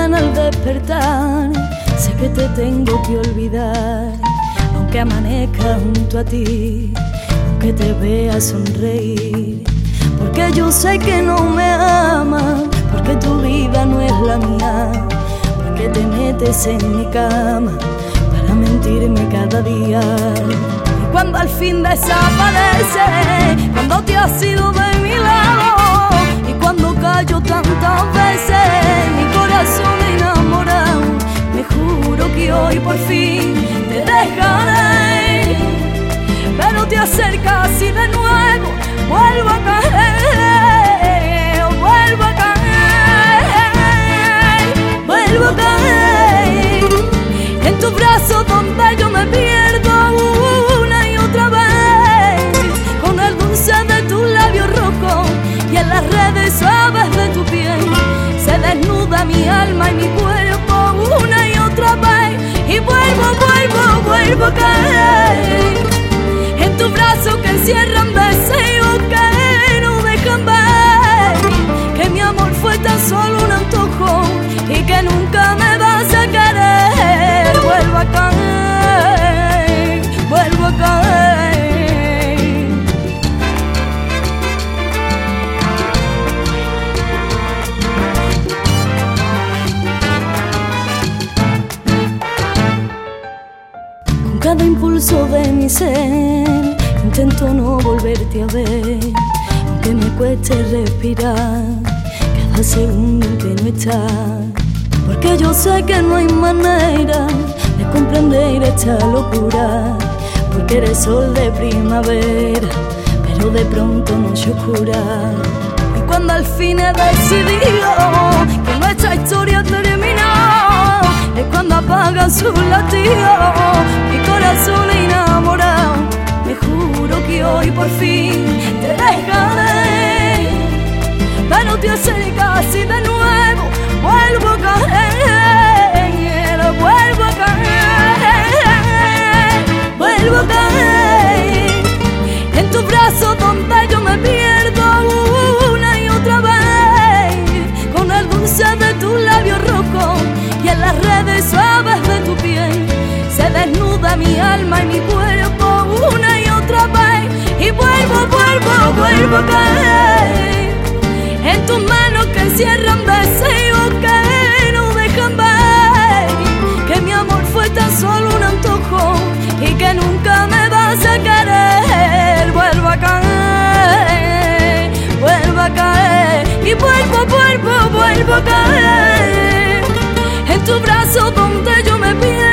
mañana al despertar sé que te tengo que olvidar, aunque amanezca junto a ti, aunque te vea sonreír, porque yo sé que no me amas, porque tu vida no es la mía, porque te metes en mi cama para mentirme cada día. Y cuando al fin desaparece, cuando te has ido de mi lado, y cuando callo tantas veces, mi corazón enamorado, me juro que hoy por fin te dejaré, pero te acercas y de nuevo vuelvo a caer, vuelvo a caer, vuelvo a caer en tus brazos donde yo me pierdo una y otra vez, con el dulce de tus labios rojos y en las redes suaves de tu piel se desnuda mi alma y mi cuerpo una y otra vez, y vuelvo a caer en tus brazos que encierran deseos que no dejan ver que mi amor fue tan solo un antojo y que nunca me vas a querer. Vuelvo a caer, vuelvo a caer. Con cada impulso de mi ser intento no volverte a ver, aunque me cueste respirar cada segundo que no estás, porque yo sé que no hay manera de comprender esta locura, porque eres sol de primavera, pero de pronto noche oscura. Y cuando al fin he decidido que nuestra historia terminó, es cuando apagan sus latidos mi corazón enamorado. Me juro que hoy por fin te dejaré, pero te acercas y de nuevo vuelvo a caer, vuelvo a caer, vuelvo a caer en tus brazos donde yo me pierdo una y otra vez, con el dulce de tus labios rojos y en las redes suaves de tu piel se desnuda mi alma y mi cuerpo una y otra vez, y vuelvo a caer en tus manos que encierran deseos que no dejan ver que mi amor fue tan solo un antojo y que nunca me vas a querer. Vuelvo a caer, vuelvo a caer, y vuelvo a caer en tus brazos donde yo me pierdo